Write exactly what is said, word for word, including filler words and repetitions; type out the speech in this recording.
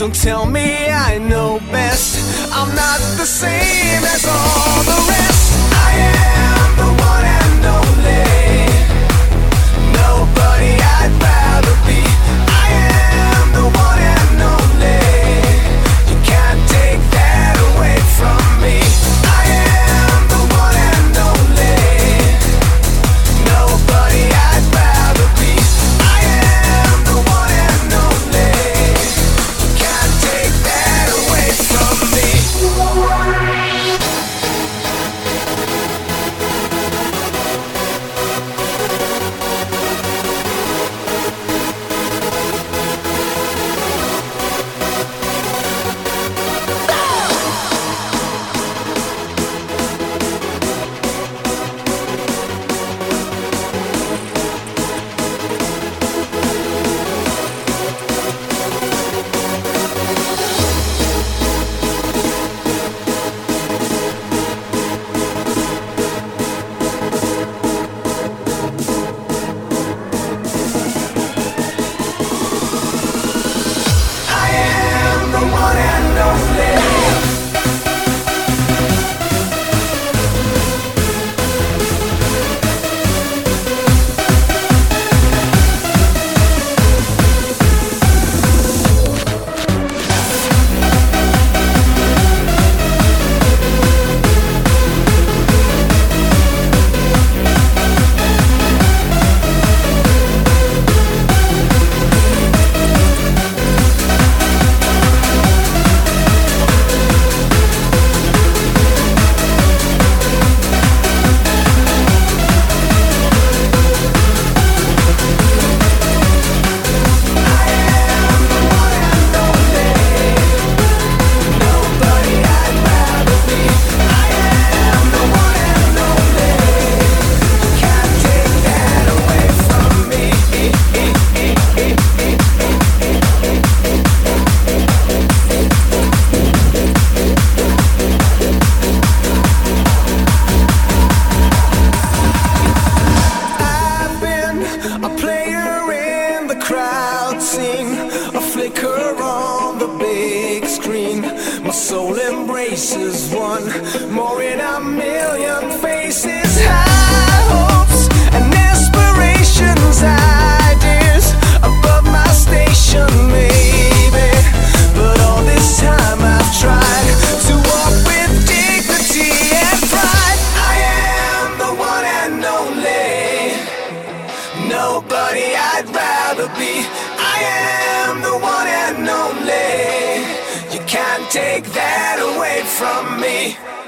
Don't tell me I know best. I'm not the same as all the rest. I am the one and only, nobody I'd rather be. I am the one and only, you can't take that away from me. I am the one and only, nobody I'd rather be. I am the one and only, you can't take that away from me. A flicker on the big screen. My soul embraces one more in a million faces. High hopes and aspirations, ideas above my station, maybe. But all this time I've tried to walk with dignity and pride. I am the one and only, nobody I'd rather be. I am the one and only, you can't take that away from me.